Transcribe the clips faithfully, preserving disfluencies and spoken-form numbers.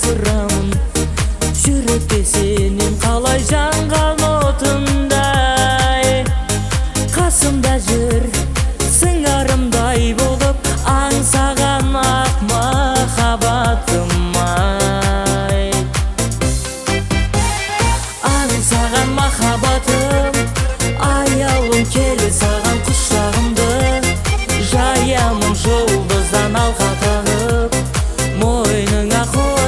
турамын. Жүректе сенен қалай жанған отындай, қасымда жүр сыңарымдай болып, аңсаған ақ махаббатым ай. Аңсаған махаббатым, аяулым келі саған құшағымды, жаямын жұлдыздан алқа тағып, мойныңа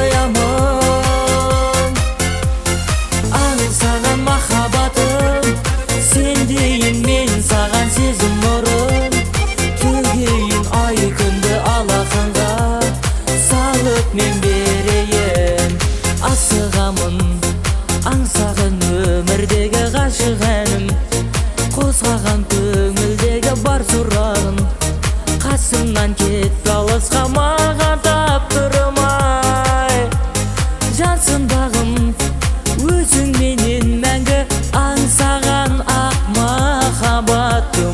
қоямын. Аңсаған махаббатым, сен дейін мен саған сезім нұрын, төгейін ай күнді алақанға салып мен берейін. Асығамын аңсаған өмірдегі ғашық әнім, қозғаған көңілдегі бар сұрағым, қасымнан кетпе алысқа маған таптырмай. Жансын бағым өзің менен мәңгі, аңсаған ақ махаббатым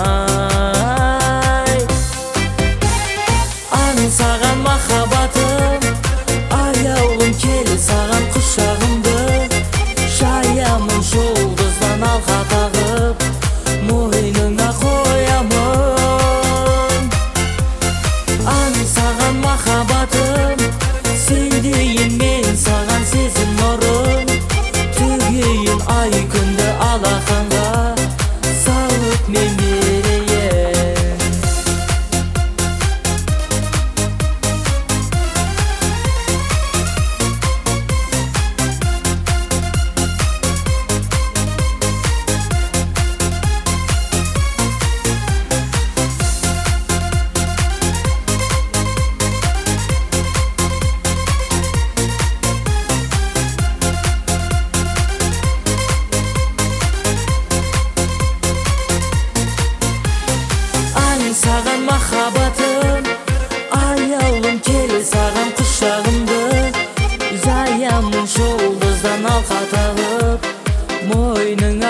ай. Аңсаған махаббатым, аяулым келі саған құшағымды, жаямын жұлдыздан алқа тағып, мойныңа қоямын. Аңсаған махаббатым, сен дейін мен саған сезім нұрын, төгейін ай күнді алақанға салып мен берейін. Аңсаған махаббатым, аяулым келі саған құшағымды, жаямын жұлдыздан алқа тағып, мойныңа